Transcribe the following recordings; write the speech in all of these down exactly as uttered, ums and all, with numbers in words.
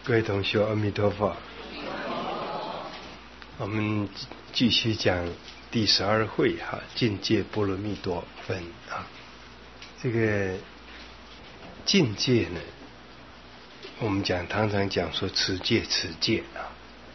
各位同学，阿弥陀佛。我们继续讲第十二会哈，境界波罗蜜多分啊。这个境界呢，我们讲常常讲说持戒持戒啊。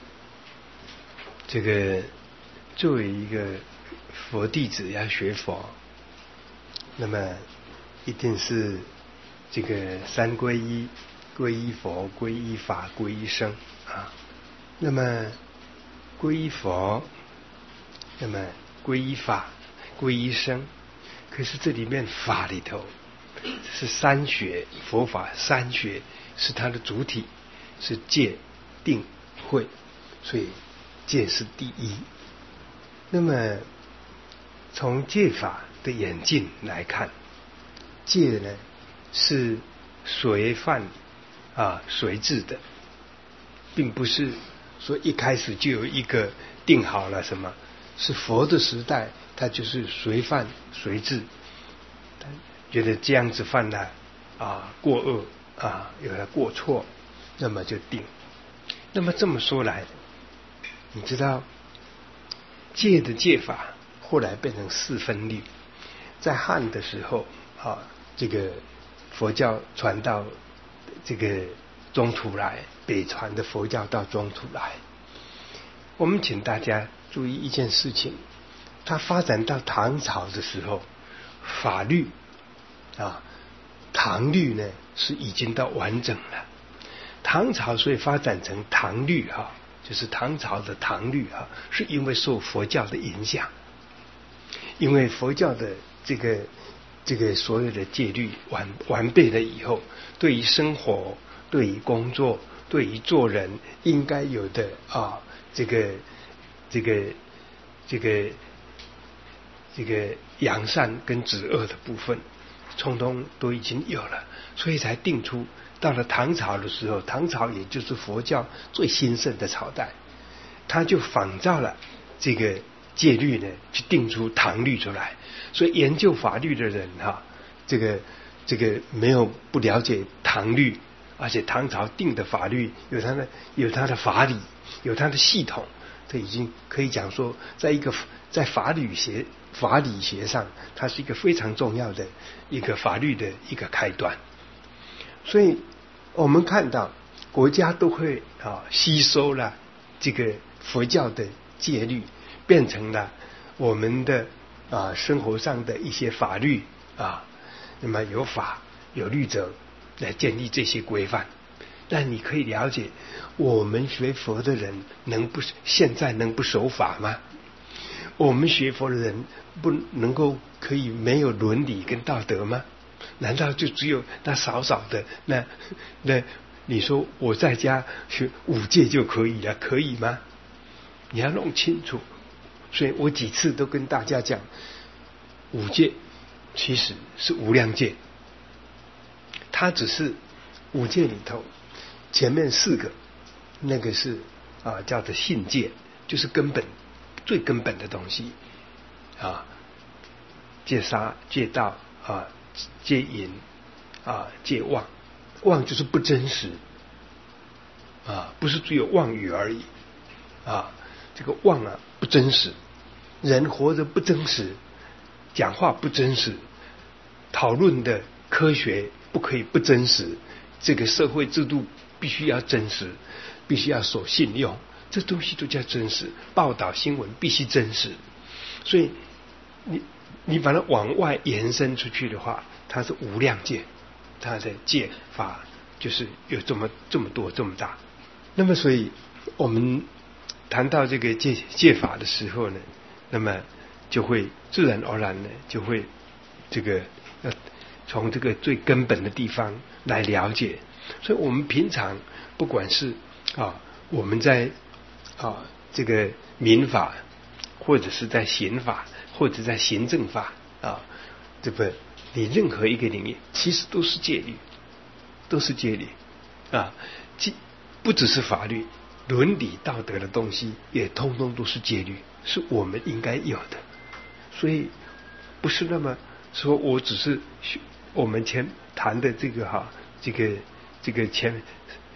这个作为一个佛弟子要学佛，那么一定是这个三皈依。皈依佛、皈依法、皈依僧啊。那么皈依佛，那么皈依法、皈依僧，可是这里面法里头是三学，佛法三学是它的主体，是戒、定、慧，所以戒是第一。那么从戒法的演进来看，戒呢是随犯啊，随治的，并不是说一开始就有一个定好了什么，是佛的时代，他就是随犯随治，觉得这样子犯了啊过恶啊，有了过错，那么就定。那么这么说来，你知道戒的戒法后来变成四分律，在汉的时候啊，这个佛教传到这个中土来，北传的佛教到中土来。我们请大家注意一件事情，它发展到唐朝的时候，法律啊，唐律呢是已经到完整了。唐朝所以发展成唐律哈、啊，就是唐朝的唐律哈、啊，是因为受佛教的影响，因为佛教的这个这个所有的戒律完完备了以后，对于生活、对于工作、对于做人应该有的啊，这个这个这个这个扬善跟止恶的部分，通通都已经有了，所以才定出。到了唐朝的时候，唐朝也就是佛教最兴盛的朝代，他就仿照了这个戒律呢，去定出唐律出来。所以研究法律的人哈、啊，这个这个没有不了解唐律，而且唐朝定的法律有它的有它的法理，有它的系统，这已经可以讲说，在一个在法律学法理学上，它是一个非常重要的一个法律的一个开端。所以我们看到国家都会啊吸收了这个佛教的戒律，变成了我们的啊生活上的一些法律啊，那么有法有律则来建立这些规范。但你可以了解，我们学佛的人能不现在能不守法吗？我们学佛的人不能够可以没有伦理跟道德吗？难道就只有那少少的那那你说我在家学五戒就可以了，可以吗？你要弄清楚。所以我几次都跟大家讲，五戒其实是无量戒，它只是五戒里头前面四个，那个是啊叫做信戒，就是根本最根本的东西啊，戒杀、戒盗啊、戒淫啊、戒妄，妄就是不真实啊，不是只有妄语而已啊，这个妄啊不真实，人活着不真实，讲话不真实，讨论的科学不可以不真实，这个社会制度必须要真实，必须要守信用，这东西都叫真实。报道新闻必须真实，所以你你把它往外延伸出去的话，它是无量戒，它的戒法就是有这么这么多这么大。那么所以我们谈到这个戒戒法的时候呢，那么就会自然而然呢就会这个要从这个最根本的地方来了解。所以我们平常不管是啊我们在啊这个民法，或者是在刑法，或者在行政法啊，这个你任何一个领域其实都是戒律，都是戒律啊，不只是法律，伦理道德的东西也通通都是戒律，是我们应该有的。所以不是那么说我只是我们前谈的这个哈，这个这个前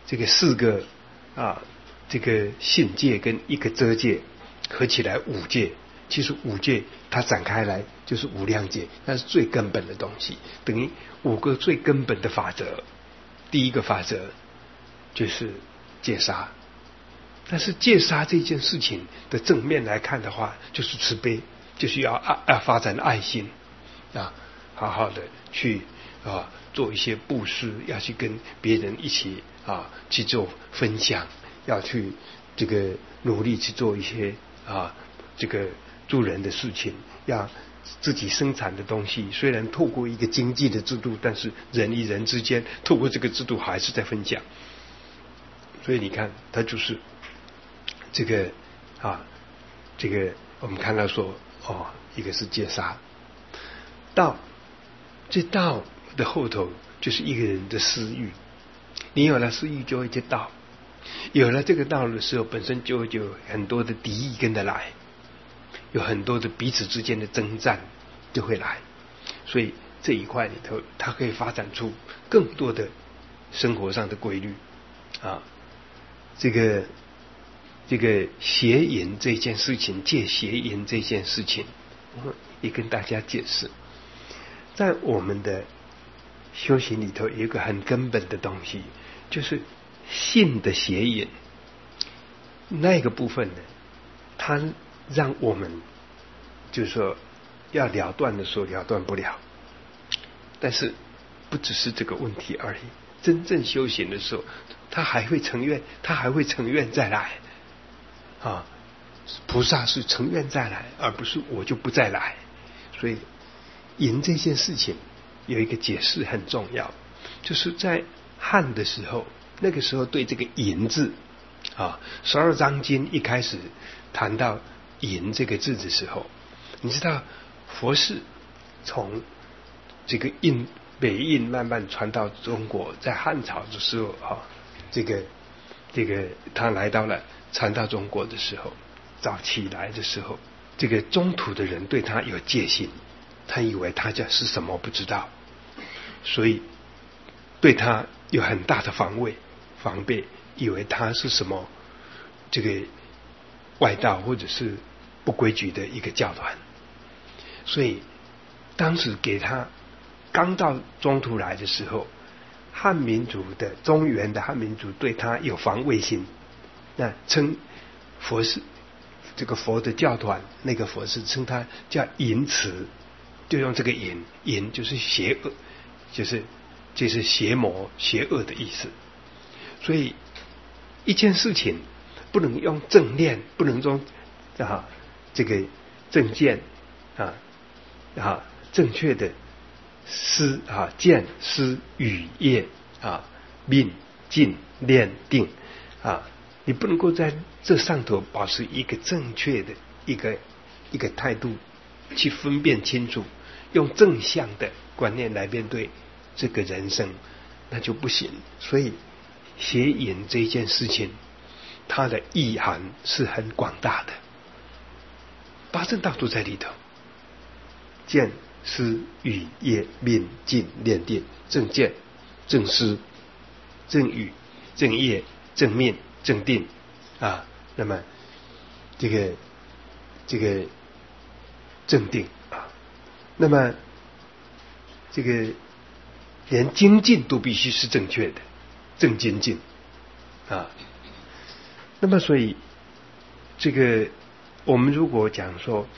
这个四个啊，这个信戒跟一个遮戒合起来五戒。其实五戒它展开来就是无量戒，那是最根本的东西，等于五个最根本的法则。第一个法则就是戒杀，但是戒杀这件事情的正面来看的话，就是慈悲，就是要爱要发展爱心啊，好好的去啊做一些布施，要去跟别人一起啊去做分享，要去这个努力去做一些啊这个助人的事情，要自己生产的东西，虽然透过一个经济的制度，但是人与人之间透过这个制度还是在分享。所以你看，它就是这个啊，这个我们看到说哦，一个是戒杀，道，这道的后头就是一个人的私欲，你有了私欲就会去道，有了这个道的时候，本身就会有很多的敌意跟着来。有很多的彼此之间的征战就会来，所以这一块里头，它可以发展出更多的生活上的规律啊。这个这个邪淫这件事情，戒邪淫这件事情，也跟大家解释，在我们的修行里头有一个很根本的东西，就是性的邪淫。那个部分呢，它让我们就是说要了断的时候了断不了，但是不只是这个问题而已。真正修行的时候，他还会成愿，他还会成愿再来啊！菩萨是成愿再来，而不是我就不再来。所以淫这件事情有一个解释很重要，就是在汉的时候，那个时候对这个淫字啊，十二章经一开始谈到淫这个字的时候，你知道佛事从这个印北印慢慢传到中国，在汉朝的时候啊，这个这个他来到了传到中国的时候，早期来的时候，这个中土的人对他有戒心，他以为他这是什么不知道，所以对他有很大的防卫防备，以为他是什么这个外道或者是不规矩的一个教团，所以当时给他刚到中土来的时候，汉民族的中原的汉民族对他有防卫心，那称佛是这个佛的教团，那个佛是称他叫淫慈，就用这个淫，淫就是邪恶，就是就是邪魔邪恶的意思。所以一件事情不能用正念，不能用啊这个正见啊啊正确的思啊见思语业啊命静念定啊，你不能够在这上头保持一个正确的一个一个态度去分辨清楚，用正向的观念来面对这个人生，那就不行。所以邪淫这件事情，它的意涵是很广大的，八正道都在里头，见思语业命静念定，正见正思正语正业正命正定啊，那么这个这个正定啊，那么这个连精进都必须是正确的，正精进啊。那么所以这个我们如果讲说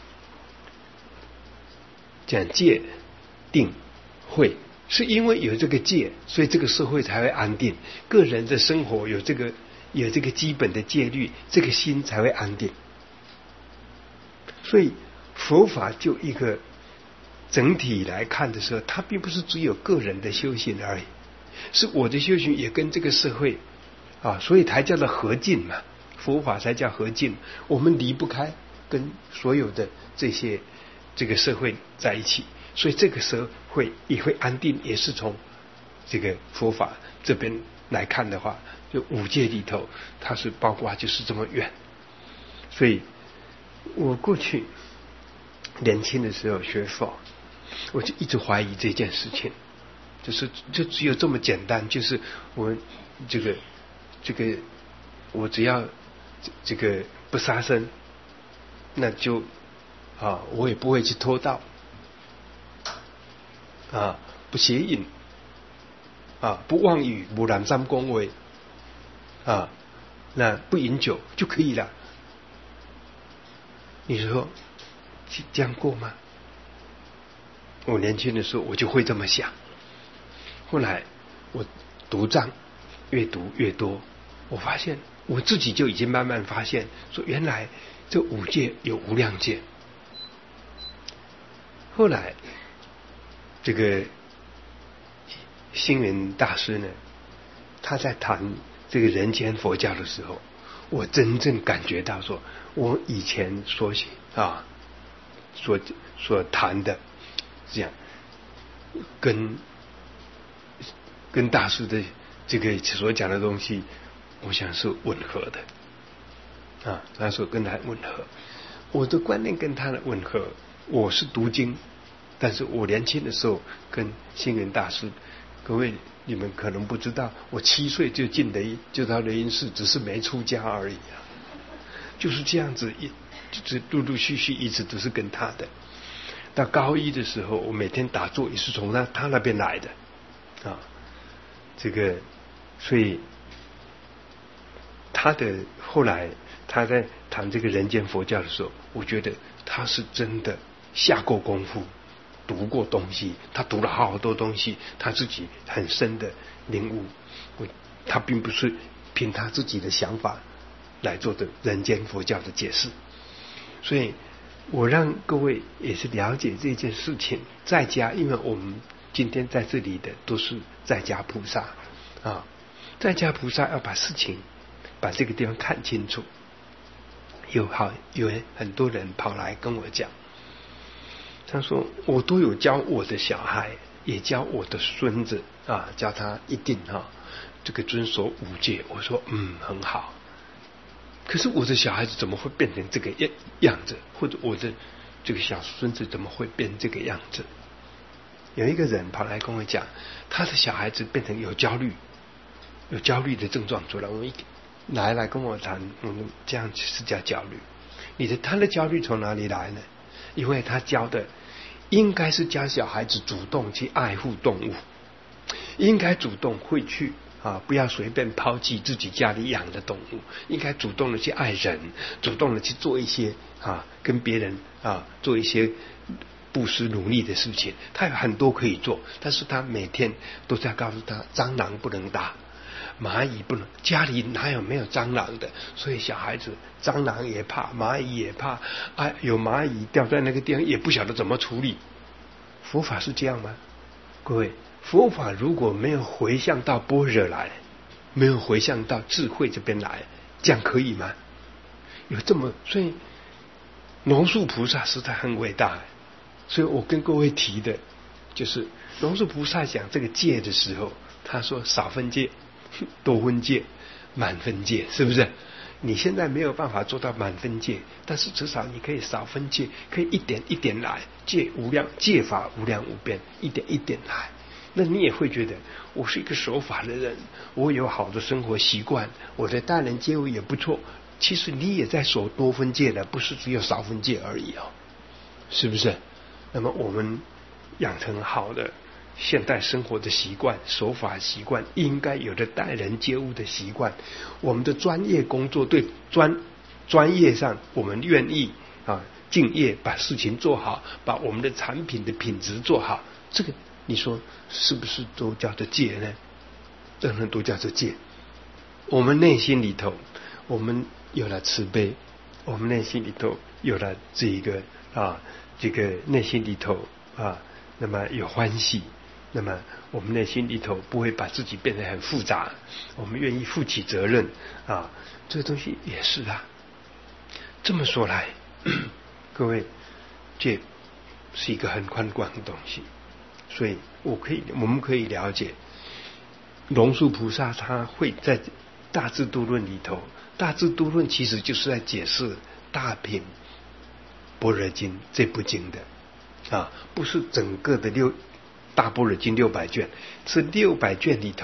讲戒定慧，是因为有这个戒，所以这个社会才会安定，个人的生活有这个有这个基本的戒律，这个心才会安定。所以佛法就一个整体来看的时候，它并不是只有个人的修行而已，是我的修行也跟这个社会啊，所以才叫做合进嘛，佛法才叫合进，我们离不开跟所有的这些这个社会在一起，所以这个社会也会安定，也是从这个佛法这边来看的话，就五戒里头它是包括就是这么远。所以我过去年轻的时候学佛，我就一直怀疑这件事情，就是就只有这么简单，就是我这个这个我只要这个不杀生，那就啊，我也不会去偷盗啊，不邪淫啊，不妄语，不染三恭维啊，那不饮酒就可以了。你说这样过吗？我年轻的时候我就会这么想，后来我读藏越读越多，我发现我自己就已经慢慢发现，说原来这五戒有无量戒。后来这个星云大师呢，他在谈这个人间佛教的时候，我真正感觉到说，我以前所写啊所所谈的这样跟跟大师的这个所讲的东西，我想是吻合的啊。他说跟他吻合，我的观念跟他的吻合。我是读经，但是我年轻的时候跟星云大师，各位你们可能不知道，我七岁就进雷就到雷音寺，只是没出家而已啊。就是这样子，一就是陆陆续续一直都是跟他的。到高一的时候，我每天打坐也是从他他那边来的啊。这个，所以他的后来他在谈这个人间佛教的时候，我觉得他是真的下过功夫，读过东西，他读了好多东西，他自己很深的领悟。我他并不是凭他自己的想法来做的人间佛教的解释，所以我让各位也是了解这件事情。在家，因为我们今天在这里的都是在家菩萨啊，在家菩萨要把事情把这个地方看清楚。有好有很多人跑来跟我讲，他说我都有教我的小孩，也教我的孙子啊，教他一定啊这个遵守五戒。我说嗯很好，可是我的小孩子怎么会变成这个样样子？或者我的这个小孙子怎么会变这个样子？有一个人跑来跟我讲，他的小孩子变成有焦虑，有焦虑的症状出来。我一来来跟我谈，嗯，这样是叫焦虑。你的他的焦虑从哪里来呢？因为他教的应该是教小孩子主动去爱护动物，应该主动会去啊，不要随便抛弃自己家里养的动物，应该主动的去爱人，主动的去做一些啊跟别人啊做一些布施努力的事情。他有很多可以做，但是他每天都在告诉他，蟑螂不能打，蚂蚁不能，家里哪有没有蟑螂的？所以小孩子蟑螂也怕，蚂蚁也怕，啊，有蚂蚁掉在那个地方也不晓得怎么处理。佛法是这样吗？各位，佛法如果没有回向到般若来，没有回向到智慧这边来，这样可以吗？有这么，所以龙树菩萨实在很伟大。所以我跟各位提的就是龙树菩萨讲这个戒的时候，他说少分戒、多分戒、满分戒，是不是？你现在没有办法做到满分戒，但是至少你可以少分戒，可以一点一点来，戒无量，戒法无量无边，一点一点来。那你也会觉得我是一个守法的人，我有好的生活习惯，我的待人接物也不错。其实你也在守多分戒的，不是只有少分戒而已哦，是不是？那么我们养成好的现代生活的习惯，守法习惯，应该有的待人接物的习惯。我们的专业工作，对专专业上我们愿意啊敬业，把事情做好，把我们的产品的品质做好，这个你说是不是都叫做戒呢？这很都叫做戒。我们内心里头，我们有了慈悲，我们内心里头有了这一个啊，这个内心里头啊，那么有欢喜。那么我们内心里头不会把自己变得很复杂，我们愿意负起责任啊，这个东西也是啊。这么说来，各位，这是一个很宽广的东西，所以我可以，我们可以了解，龙树菩萨他会在大智度论里头，大智度论其实就是在解释大品般若经这部经的啊，不是整个的六。大般若经六百卷，是六百卷里头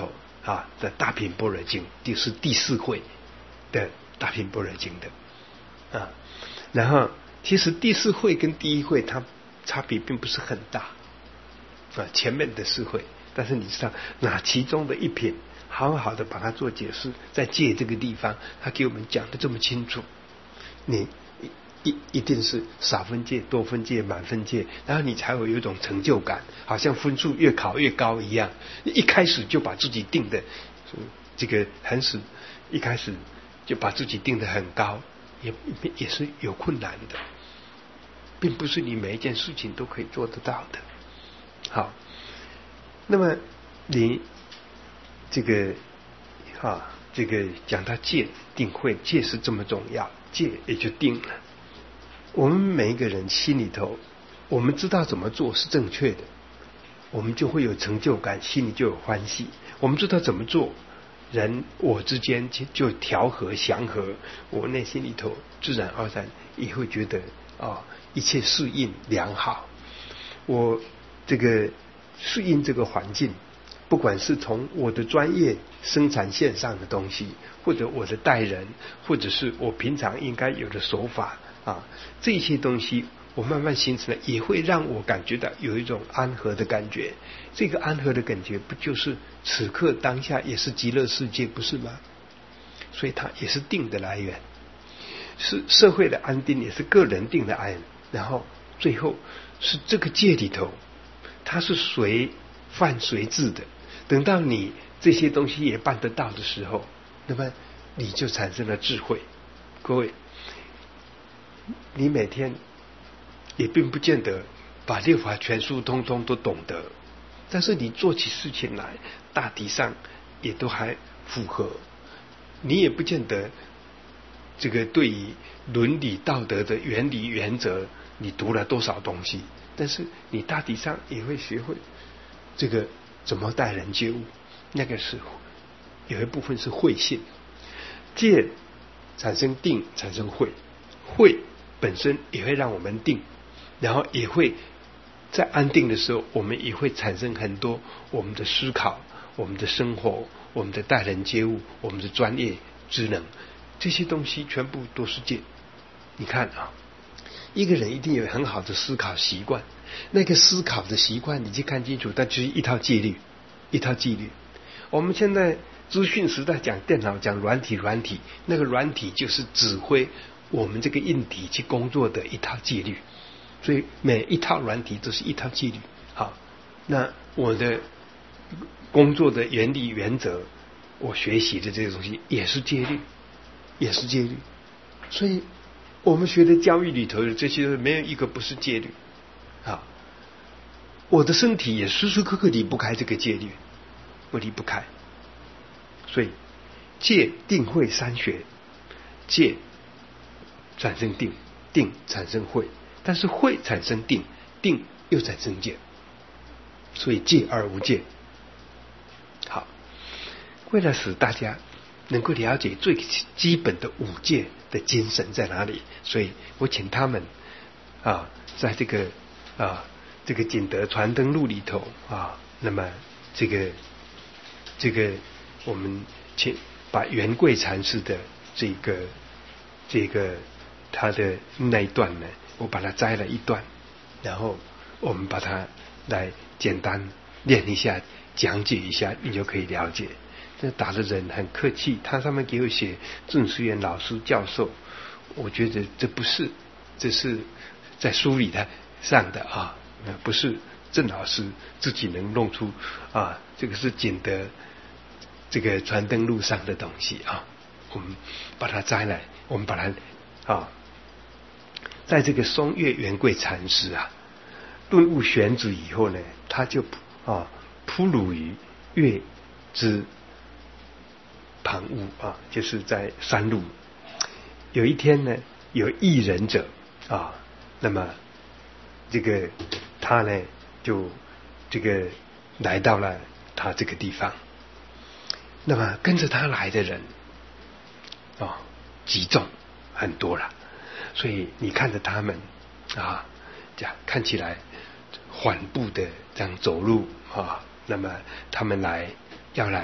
啊的大品般若经，就是第四会的大品般若经的啊。然后其实第四会跟第一会它差别并不是很大啊，前面的四会，但是你知道哪其中的一品，好好的把它做解释，在戒这个地方，他给我们讲的这么清楚，你一一定是少分戒、多分戒、满分戒，然后你才会有一种成就感，好像分数越考越高一样。一开始就把自己定的这个很死，一开始就把自己定得很高，也也是有困难的，并不是你每一件事情都可以做得到的。好，那么你这个啊，这个讲到戒定慧，戒是这么重要，戒也就定了。我们每一个人心里头，我们知道怎么做是正确的，我们就会有成就感，心里就有欢喜。我们知道怎么做，人我之间就调和祥和，我内心里头自然而然也会觉得啊，一切适应良好。我这个适应这个环境，不管是从我的专业生产线上的东西，或者我的待人，或者是我平常应该有的手法啊，这些东西我慢慢形成了，也会让我感觉到有一种安和的感觉。这个安和的感觉，不就是此刻当下也是极乐世界，不是吗？所以它也是定的来源，是社会的安定，也是个人定的安。然后最后是这个戒里头，它是随犯随治的。等到你这些东西也办得到的时候，那么你就产生了智慧。各位，你每天也并不见得把六法全书通通都懂得，但是你做起事情来大体上也都还符合。你也不见得这个对于伦理道德的原理原则你读了多少东西，但是你大体上也会学会这个怎么待人接物，那个是有一部分是慧性。戒产生定，产生慧，慧本身也会让我们定，然后也会在安定的时候，我们也会产生很多我们的思考，我们的生活，我们的待人接物，我们的专业职能，这些东西全部都是戒。你看啊，一个人一定有很好的思考习惯，那个思考的习惯你去看清楚，它就是一套纪律，一套纪律。我们现在资讯时代讲电脑，讲软体，软体那个软体就是指挥我们这个硬体去工作的一套纪律，所以每一套软体都是一套纪律。好，那我的工作的原理原则，我学习的这些东西也是戒律，也是戒律。所以我们学的教育里头的这些没有一个不是戒律啊。我的身体也时时刻刻离不开这个戒律，我离不开。所以戒定慧三学，戒产生定，定产生慧，但是慧产生定，定又产生戒，所以戒而无戒。好，为了使大家能够了解最基本的五戒的精神在哪里，所以我请他们啊，在这个啊这个景德传灯录里头啊，那么这个这个我们请把圆贵禅师的这个这个他的那一段呢，我把它摘了一段，然后我们把它来简单练一下，讲解一下，你就可以了解。这打的人很客气，他上面给我写郑思源老师教授，我觉得这不是，这是在书里的上的啊，不是郑老师自己能弄出啊，这个是景德这个传灯录上的东西啊，我们把它摘来，我们把它啊，在这个松岳圆贵禅师啊顿悟玄旨以后呢，他就啊铺鲁于月之旁屋啊，就是在山路。有一天呢，有异人者啊，那么这个他呢就这个来到了他这个地方，那么跟着他来的人啊极重很多了，所以你看着他们啊，这样看起来缓步的这样走路啊，那么他们来要来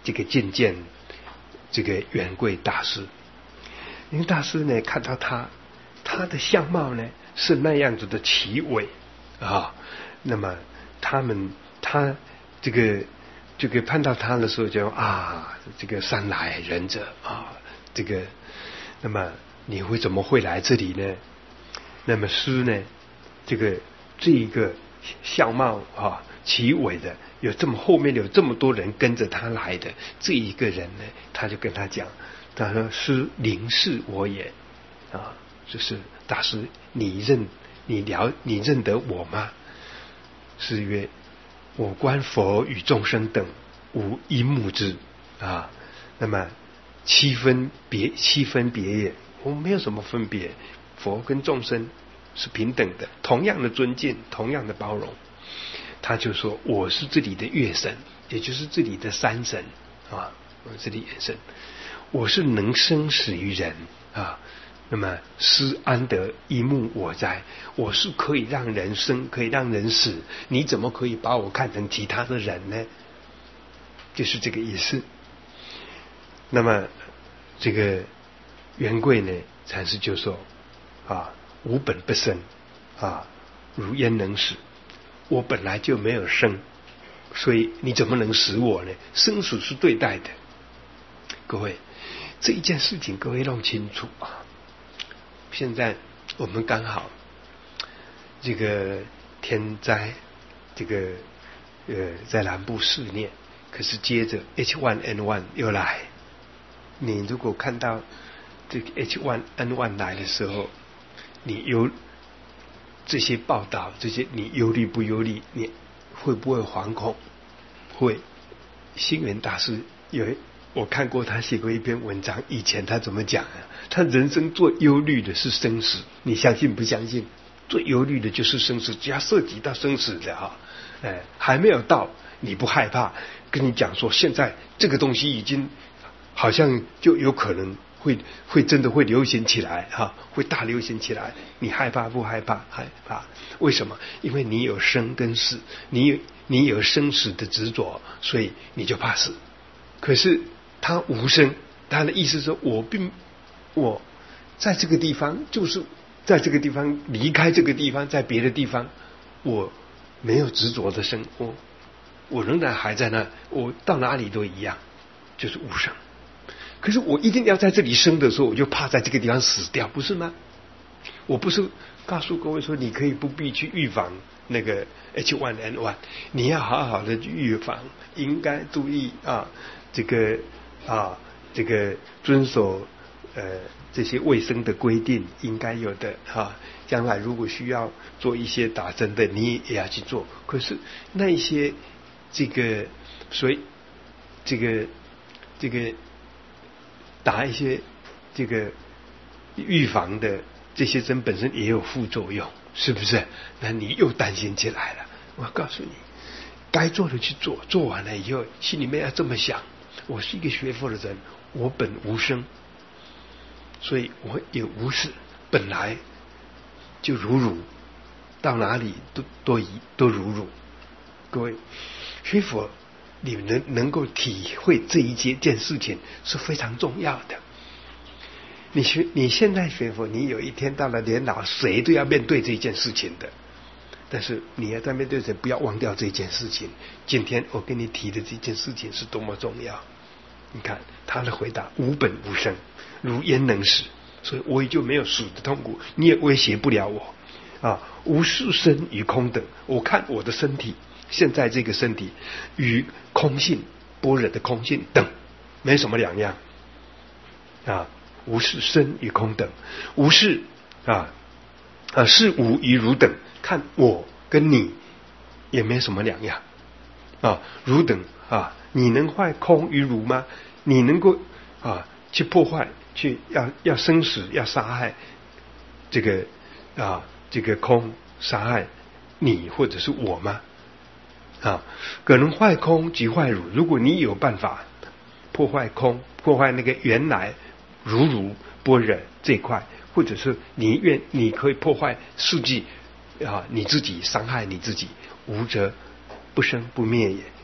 这个觐见这个圆贵大师。因为大师呢看到他他的相貌呢是那样子的奇伟啊，那么他们他这个这个看到他的时候就啊，这个山来人者啊，这个那么你会怎么会来这里呢？那么师呢，这个这一个相貌啊奇伟的，有这么后面有这么多人跟着他来的这一个人呢，他就跟他讲，他说师临视我也啊，就是大师你认你了你认得我吗？师曰：我观佛与众生等无一目之啊，那么七分别七分别也，我们没有什么分别，佛跟众生是平等的，同样的尊敬，同样的包容。他就说我是这里的月神，也就是这里的山神啊，我这里眼神，我是能生死于人啊，那么师安得一目我哉？我是可以让人生，可以让人死，你怎么可以把我看成其他的人呢？就是这个意思。那么这个圆贵呢禅师就说啊，吾本不生啊，如焉能死？我本来就没有生，所以你怎么能使我呢？生死是对待的。各位，这一件事情各位弄清楚啊。现在我们刚好这个天灾，这个呃在南部肆虐，可是接着 H 一 N 一 又来。你如果看到这个 H 一 N 一 来的时候，你有这些报道，这些你忧虑不忧虑？你会不会惶恐？会。星云大师有我看过他写过一篇文章，以前他怎么讲啊？他人生最忧虑的是生死，你相信不相信？最忧虑的就是生死，只要涉及到生死的哈，哎，还没有到，你不害怕？跟你讲说，现在这个东西已经好像就有可能会会真的会流行起来哈，会大流行起来，你害怕不害怕？害怕。为什么？因为你有生跟死，你有你有生死的执着，所以你就怕死。可是他无生，他的意思说，我并我在这个地方，就是在这个地方离开这个地方，在别的地方，我没有执着的生活，我仍然还在那，我到哪里都一样，就是无生。可是我一定要在这里生的时候，我就怕在这个地方死掉，不是吗？我不是告诉各位说，你可以不必去预防那个 H 一 N 一，你要好好的预防，应该注意啊，这个啊，这个遵守呃这些卫生的规定，应该有的哈、啊。将来如果需要做一些打针的，你也要去做。可是那一些这个，所以这个这个。打一些这个预防的这些针本身也有副作用，是不是？那你又担心起来了。我告诉你，该做的去做，做完了以后心里面要这么想，我是一个学佛的人，我本无生，所以我也无事，本来就如如，到哪里都都一都如如。各位学佛，你能能够体会这一件件事情是非常重要的。你学你现在学佛，你有一天到了年老，谁都要面对这件事情的。但是你要在面对时，不要忘掉这件事情。今天我跟你提的这件事情是多么重要。你看他的回答：无本无生，如焉能死？所以我也就没有死的痛苦，你也威胁不了我啊！无事生与空等，我看我的身体。现在这个身体与空性般若的空性等没什么两样啊，无是生与空等，无是啊啊是无与如等，看我跟你也没什么两样啊，如等啊，你能坏空与如吗？你能够啊去破坏，去要要生死，要杀害这个啊这个空，杀害你或者是我吗？啊，可能坏空即坏如。如果你有办法破坏空，破坏那个原来如如般若这一块，或者是你愿你可以破坏世纪啊，你自己伤害你自己，无则不生不灭也。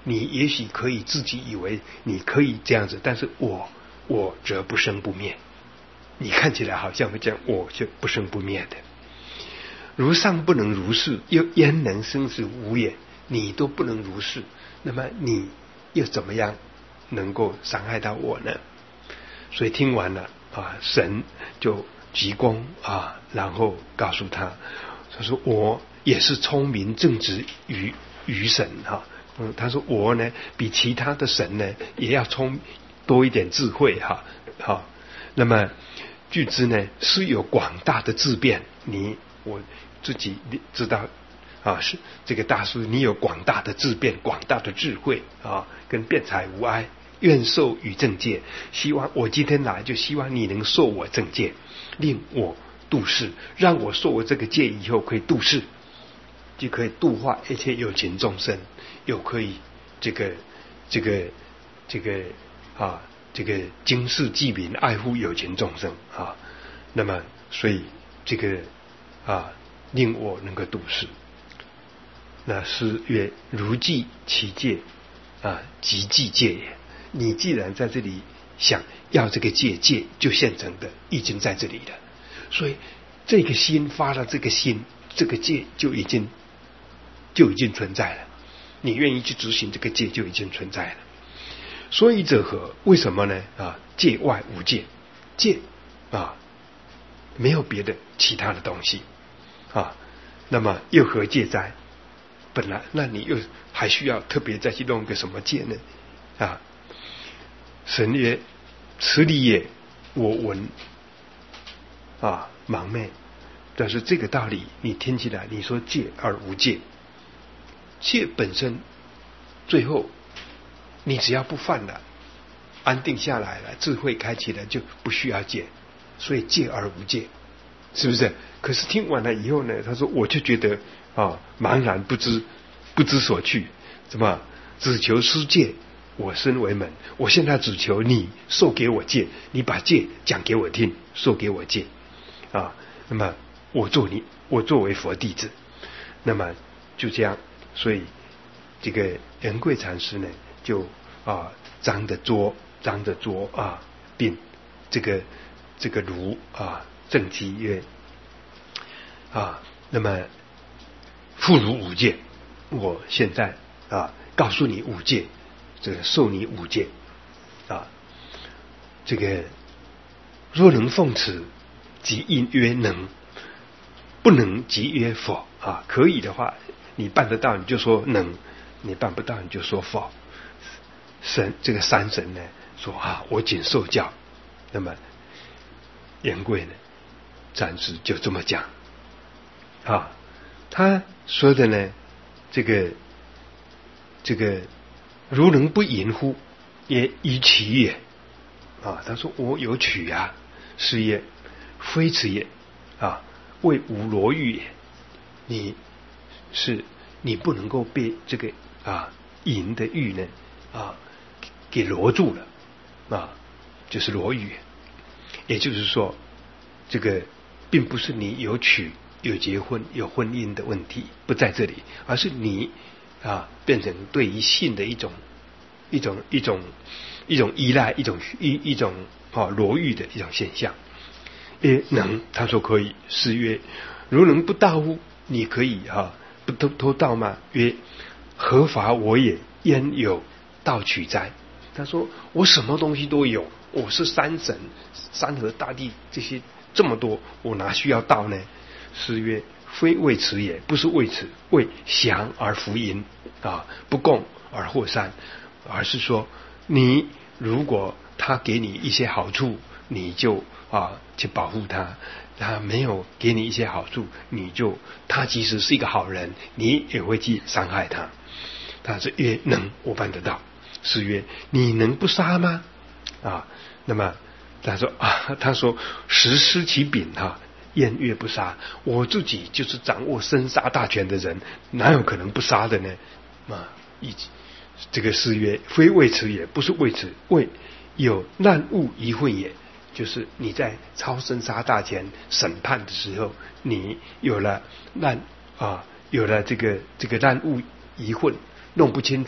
你也许可以自己以为你可以这样子，但是我我则不生不灭。你看起来好像会这样，我就不生不灭的。如上不能如是，又焉能生死无也？你都不能如是，那么你又怎么样能够伤害到我呢？所以听完了啊，神就鞠躬啊，然后告诉他，他说我也是聪明正直于于神哈。嗯，他说我呢比其他的神呢也要聪多一点智慧哈。好，那么据知呢是有广大的智辩，你我自己知道啊，是这个大师，你有广大的智辩，广大的智慧啊，跟辩才无碍，愿受与正戒。希望我今天来就希望你能受我正戒，令我度世，让我受我这个戒以后可以度世，就可以度化一切有情众生，又可以这个这个这个啊这个经世济民，爱护有情众生啊。那么所以这个啊令我能够度世。那师曰：如既其戒啊，即即戒也。你既然在这里想要这个戒，戒就现成的，已经在这里了。所以这个心发了这个心，这个戒就已经就已经存在了。你愿意去执行这个戒，就已经存在了。所以者何？为什么呢？啊，戒外无戒，戒啊没有别的其他的东西啊。那么又何戒哉？本来那你又还需要特别再去弄个什么戒呢？啊，神曰：此理也，我闻啊盲昧。但是这个道理你听起来，你说戒而无戒，戒本身最后你只要不犯了，安定下来了，智慧开启了，就不需要戒。所以戒而无戒，是不是？可是听完了以后呢，他说我就觉得啊茫然不知不知所去，怎么只求施戒，我身为门。我现在只求你授给我戒，你把戒讲给我听，授给我戒啊。那么我做你，我作为佛弟子，那么就这样。所以这个圆贵禅师呢，就啊张着桌，张着桌啊，并这个这个如啊正机曰啊，那么复如五戒，我现在啊告诉你五戒，这个授你五戒啊，这个若能奉持，即应曰能；不能即曰否啊。可以的话，你办得到你就说能，你办不到你就说否。神这个三神呢说啊，我仅受教。那么圆贵呢，暂时就这么讲啊。他说的呢，这个这个如能不淫乎，也以其也啊。他说我有取啊，是也，非此也啊，为无罗欲也。你是你不能够被这个啊淫的欲呢啊给罗住了啊，就是罗欲。也就是说，这个并不是你有娶有结婚有婚姻的问题不在这里，而是你啊变成对于性的一种一种一种一种依赖，一种一一种啊罗欲的一种现象。也能，他说可以。是曰：如能不盗乎？你可以啊不偷偷盗吗？曰：何法我也？焉有盗取哉？他说我什么东西都有，我是三神山河大地这些这么多，我哪需要盗呢？是曰：非为此也，不是为此，为降而福淫啊，不共而获善。而是说，你如果他给你一些好处，你就啊去保护他；他没有给你一些好处，你就他即使是一个好人，你也会去伤害他。他是曰能，我办得到。是曰：你能不杀吗？啊，那么他说啊，他说实施其柄哈，燕月不杀。我自己就是掌握生杀大权的人，哪有可能不杀的呢？啊，一这个是曰：非为此也，不是为此，为有难物疑混也。就是你在超生杀大权审判的时候，你有了难啊，有了这个这个难物疑混，弄不清楚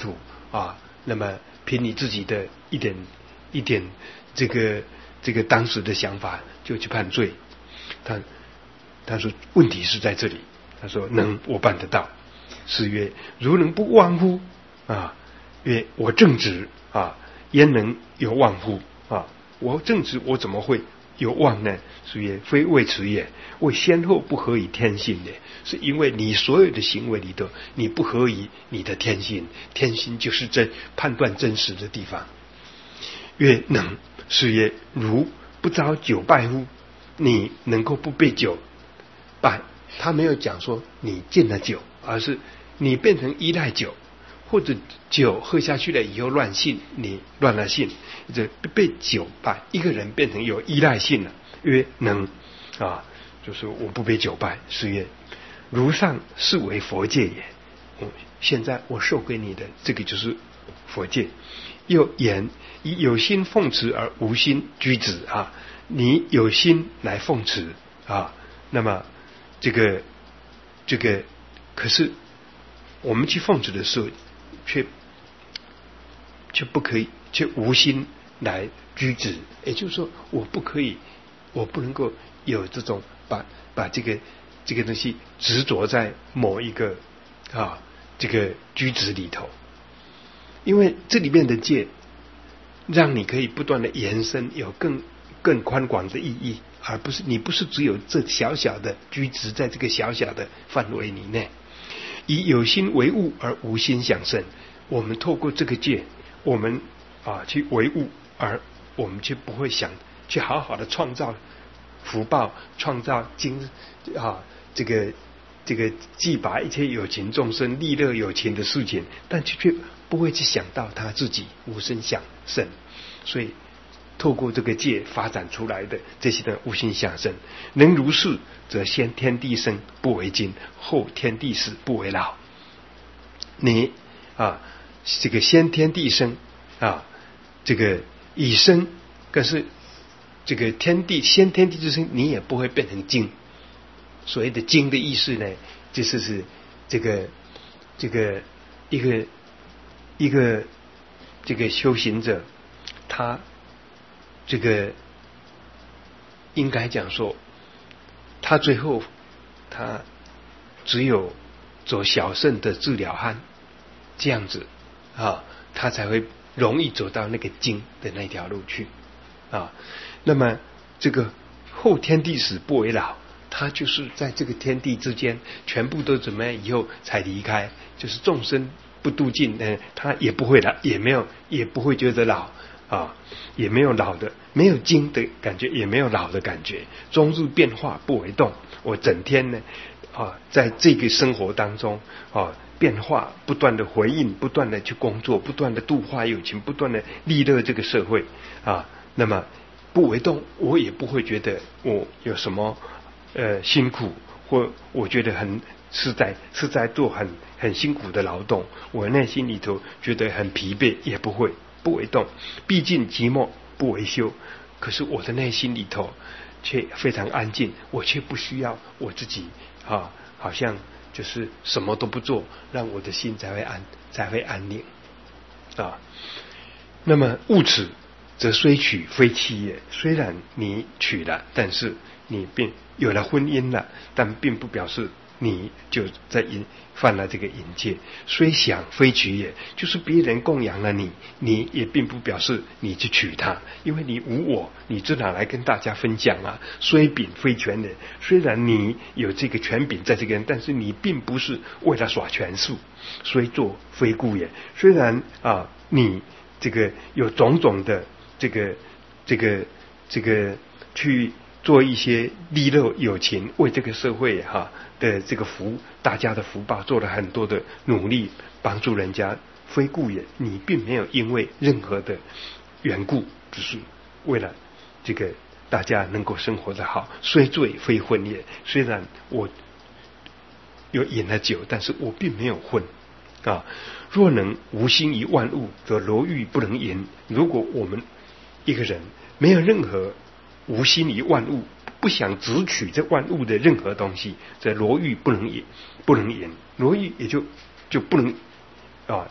啊，那么凭你自己的一点一点这个这个当时的想法就去判罪。他他说问题是在这里，他说能我办得到。是曰如能不忘乎？啊，曰我正直啊，焉能有忘乎？啊，我正直，我怎么会有忘呢？是曰非为此也，为先后不合于天性的，是因为你所有的行为里头，你不合于你的天性，天性就是真判断真实的地方。曰能，是曰如不遭酒败乎？你能够不被酒败？他没有讲说你进了酒，而是你变成依赖酒，或者酒喝下去了以后乱性，你乱了性，这被酒败。一个人变成有依赖性了，曰能啊，就是我不被酒败。是曰如上是为佛戒也。嗯，现在我授给你的这个就是佛戒。又言以有心奉持而无心居止啊，你有心来奉持啊，那么这个这个可是我们去奉持的时候，却却不可以，却无心来居止。也就是说，我不可以，我不能够有这种把把这个这个东西执着在某一个啊这个居止里头，因为这里面的戒，让你可以不断的延伸，有更更宽广的意义，而不是你不是只有这小小的居止在这个小小的范围里内。以有心为物而无心想生，我们透过这个戒，我们啊去为物，而我们却不会想去好好的创造福报，创造经啊这个这个既把一切有情众生利乐有情的事情，但却不会去想到他自己无心想生。所以透过这个戒发展出来的这些的无心想生，能如是，则先天地生不为惊，后天地死不为老。你啊，这个先天地生啊，这个以生，可是这个天地先天地之生，你也不会变成精。所谓的精的意思呢，就是是这个这个一个一个这个修行者，他这个应该讲说，他最后他只有走小圣的治疗汉这样子啊，他才会容易走到那个精的那条路去啊。那么这个后天地死不为老，他就是在这个天地之间，全部都怎么样以后才离开，就是众生不度尽，呃，他也不会老，也没有也不会觉得老啊，也没有老的，没有精的感觉，也没有老的感觉，终日变化不为动。我整天呢啊，在这个生活当中啊，变化不断的回应，不断的去工作，不断的度化有情，不断的利乐这个社会啊。那么不为动，我也不会觉得我有什么呃辛苦，或我觉得很是在是在做很很辛苦的劳动，我内心里头觉得很疲惫，也不会不为动。毕竟寂寞不为休，可是我的内心里头却非常安静，我却不需要我自己啊，好像就是什么都不做，让我的心才会安才会安宁啊。那么物此，则虽娶非妻也。虽然你娶了，但是你并有了婚姻了，但并不表示你就在淫犯了这个淫戒。虽享非娶也，就是别人供养了你，你也并不表示你去娶他，因为你无我，你这哪来跟大家分享啊？虽秉非权人，虽然你有这个权柄在这个人，但是你并不是为了耍权术。虽作非故也，虽然啊你这个有种种的这个这个这个去做一些利乐有情，为这个社会哈、啊、的这个福大家的福报做了很多的努力，帮助人家，非故也，你并没有因为任何的缘故，只是为了这个大家能够生活得好。虽醉非昏也，虽然我有饮了酒，但是我并没有昏啊。若能无心于万物，则罗玉不能言。如果我们一个人没有任何无心于万物，不想直取这万物的任何东西，则罗玉不能言，不能言，罗玉也就就不能啊，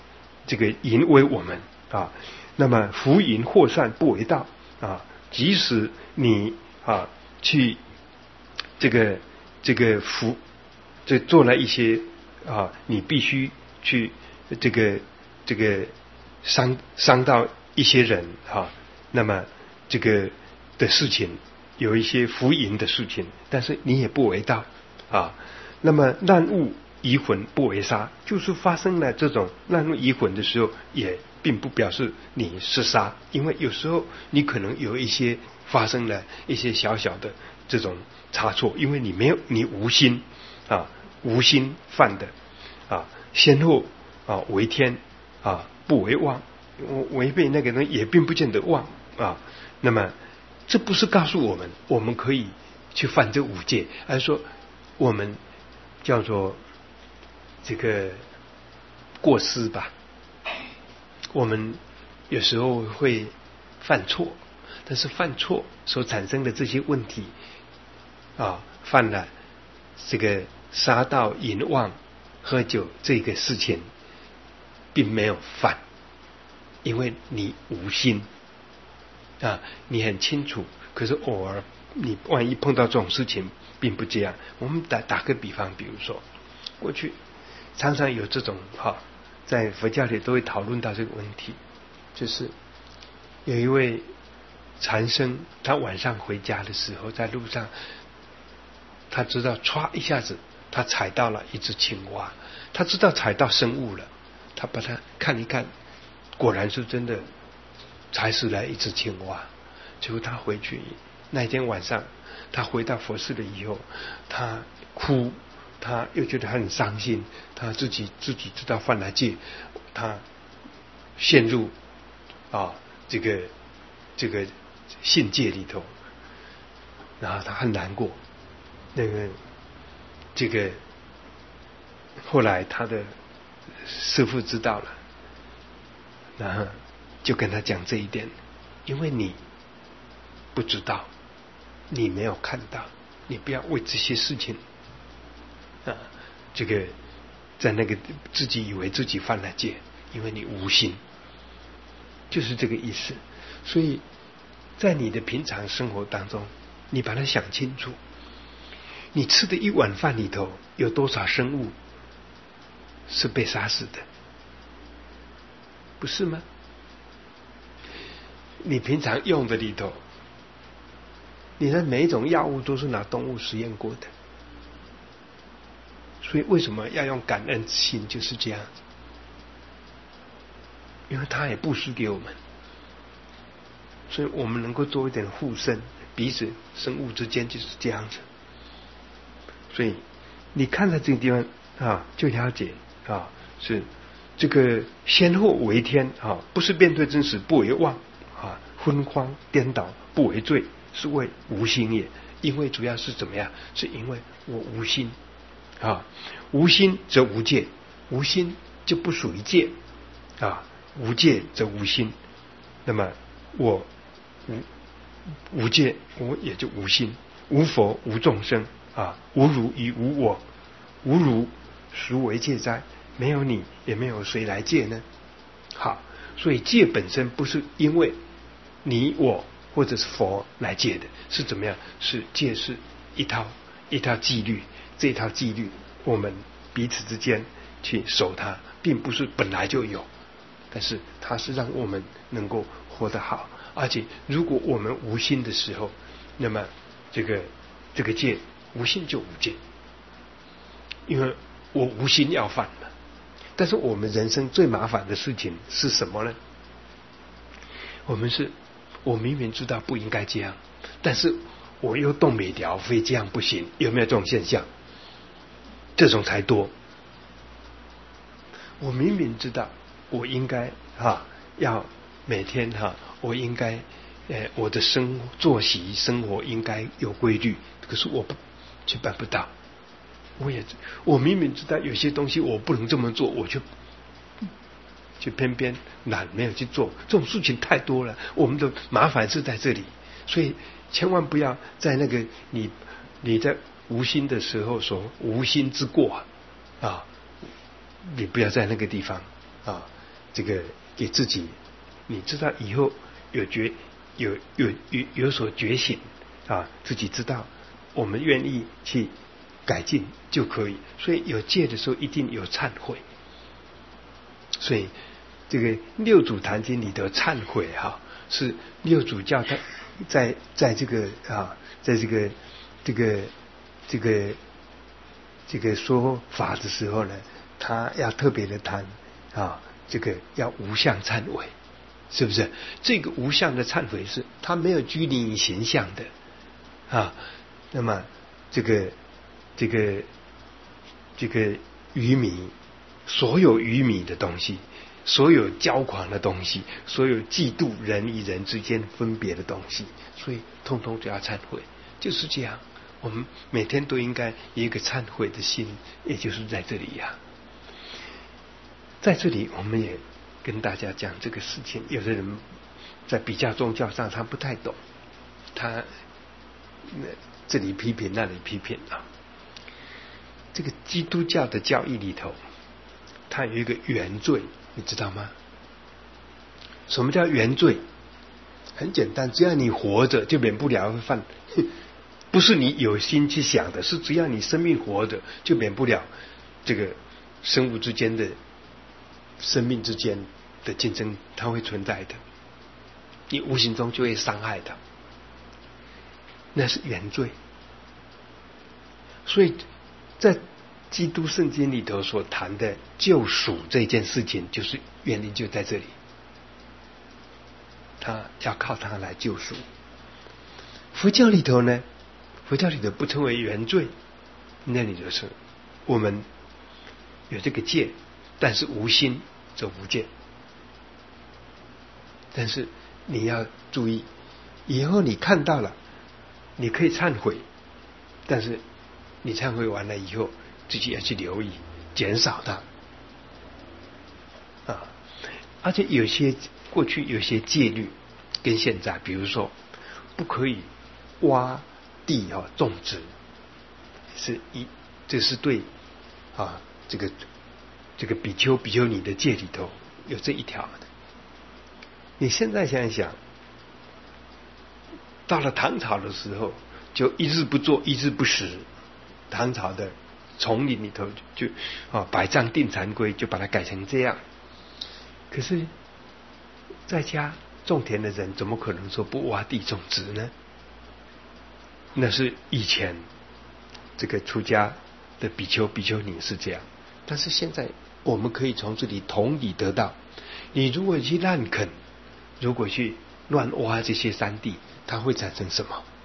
这个淫为我们啊。那么福淫祸善不为道啊，即使你啊去这个这个福这做了一些啊，你必须去这个这个伤伤到一些人啊，那么这个的事情有一些福淫的事情，但是你也不为道啊。那么滥物疑魂不为杀，就是发生了这种滥物疑魂的时候，也并不表示你是杀，因为有时候你可能有一些发生了一些小小的这种差错，因为你没有你无心啊，无心犯的啊，先后啊为天啊不为妄，违背那个东西也并不见得妄啊。那么这不是告诉我们我们可以去犯这五戒，而是说我们叫做这个过失吧。我们有时候会犯错，但是犯错所产生的这些问题啊，犯了这个杀盗淫妄喝酒这个事情并没有犯，因为你无心啊，你很清楚，可是偶尔你万一碰到这种事情并不这样。我们打打个比方，比如说过去常常有这种哈、啊，在佛教里都会讨论到这个问题，就是有一位禅僧，他晚上回家的时候，在路上他知道唰一下子他踩到了一只青蛙，他知道踩到生物了，他把它看一看，果然是真的踩死了一只青蛙。结果他回去那天晚上，他回到佛寺了以后，他哭，他又觉得很伤心，他自己自己知道犯了戒，他陷入啊这个这个信戒里头，然后他很难过。那个这个后来他的师父知道了，然后就跟他讲这一点，因为你不知道，你没有看到，你不要为这些事情啊，这个在那个自己以为自己犯了戒，因为你无心，就是这个意思。所以在你的平常生活当中，你把它想清楚，你吃的一碗饭里头有多少生物是被杀死的，不是吗？你平常用的里头，你的每一种药物都是拿动物实验过的，所以为什么要用感恩之心？就是这样，因为他也布施给我们，所以我们能够做一点护身，彼此生物之间就是这样子。所以你看到这个地方啊，就了解啊，是这个先后为天啊，不是面对真实不为妄啊，昏荒颠倒不为罪，是为无心也。因为主要是怎么样？是因为我无心啊，无心则无戒，无心就不属于戒啊，无戒则无心。那么我无无戒，我也就无心，无佛无众生啊，无如与无我，无如孰为戒哉？没有你，也没有谁来戒呢？好，所以戒本身不是因为你我或者是佛来戒的，是怎么样？是戒是一套一套纪律，这套纪律我们彼此之间去守它，并不是本来就有，但是它是让我们能够活得好。而且如果我们无心的时候，那么这个这个戒无心就无戒，因为我无心要犯了。但是我们人生最麻烦的事情是什么呢？我们是我明明知道不应该这样，但是我又动没掉，非这样不行。有没有这种现象？这种才多。我明明知道我应该哈要每天哈我应该呃我的生作息生活应该有规律，可是我不却办不到。我也我明明知道有些东西我不能这么做，我就就偏偏懒没有去做。这种事情太多了，我们的麻烦是在这里。所以千万不要在那个你你在无心的时候说无心之过啊，你不要在那个地方啊这个给自己，你知道以后有觉有有有有所觉醒啊，自己知道我们愿意去改进就可以。所以有戒的时候一定有忏悔。所以这个六祖坛经里头忏悔哈、啊，是六祖教他在在这个啊，在这个这个这个这个说法的时候呢，他要特别的谈啊，这个要无相忏悔，是不是？这个无相的忏悔是他没有拘泥于形象的啊。那么这个这个这个愚迷，所有愚迷的东西，所有骄狂的东西，所有嫉妒人与人之间分别的东西，所以通通都要忏悔。就是这样，我们每天都应该有一个忏悔的心，也就是在这里呀、啊。在这里我们也跟大家讲这个事情，有的人在比较宗教上他不太懂，他这里批评那里批评啊。这个基督教的教义里头，它有一个原罪，你知道吗？什么叫原罪？很简单，只要你活着就免不了会犯，不是你有心去想的，是只要你生命活着就免不了这个生物之间的生命之间的竞争，它会存在的，你无形中就会伤害它，那是原罪。所以在基督圣经里头所谈的救赎这件事情，就是原因就在这里，他要靠他来救赎。佛教里头呢，佛教里头不称为原罪，那里就是我们有这个戒，但是无心则无戒。但是你要注意，以后你看到了，你可以忏悔，但是你忏悔完了以后，自己要去留意，减少它啊。而且有些过去有些戒律跟现在，比如说不可以挖地啊种植，是一这是对啊这个这个比丘比丘尼的戒里头有这一条的。你现在想一想，到了唐朝的时候，就一日不做一日不食。唐朝的丛林里头就啊百丈定禅规就把它改成这样。可是在家种田的人怎么可能说不挖地种植呢？那是以前这个出家的比丘比丘尼是这样，但是现在我们可以从这里同理得到，你如果去滥垦，如果去乱挖这些山地，它会产生什么？